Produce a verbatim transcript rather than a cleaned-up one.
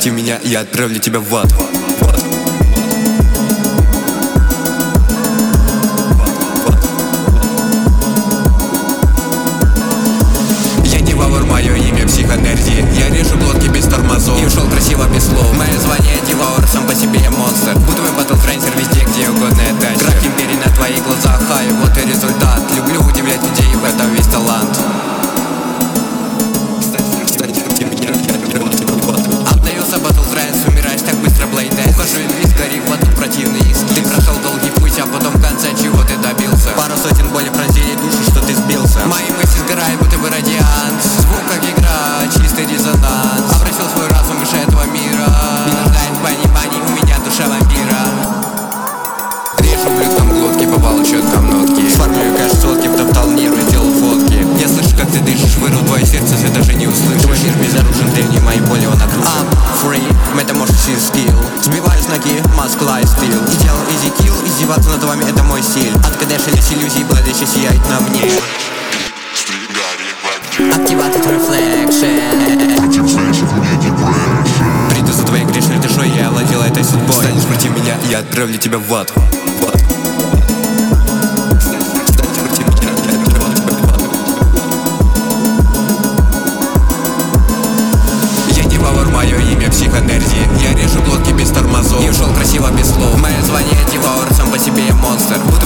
против меня, я отправлю тебя в ад. Я Деваур, мое имя психонерди. Я режу глотки без тормозов и ушел красиво без слов. Мое звание Деваур, сам по себе я монстр. Буду мой батлтрейнер везде, где угодно я тащу. Крах империи на твоих глазах, хай, вот и результат. Люблю удивлять людей, в этом весь талант. Отдаюся батлтрейнс, умираешь так быстро, блейден. Ухожу инвиз, гори в аду противный иск. Ты прошел долгий путь, а потом в конце чего ты добился. Пару сотен боли пронзили душу, что ты сбился. Мои мысли сгорают, будто бы радиант. Звук как игра, чистый резонанс. Обратил свой разум выше этого мира. Не нуждает в понимании, у меня душа вампира. Режу ублюдком глотки, попал щетком нотки. Сформирую кэш сотки, втоптал нервы, сделал фотки. Я слышу, как ты дышишь, вырвал твое сердце, ты даже не услышишь. Твой мир безоружен, древний, мои боли он окружен. I'm free, метаморфозис скилл. Сбиваю с ноги, маск лайфстил. И делал easy kill, издеваться над вами это мой стиль. От кадешились иллюзий, бладыща сияет на мне. Activated reflection. Приду за твоей грешной душой, я овладела этой судьбой. Станешь против меня, я отправлю тебя в ад. Мое имя психонерди. Я режу глотки без тормозов и ушел красиво без слов. Мое звание Деваур, сам по себе я монстр.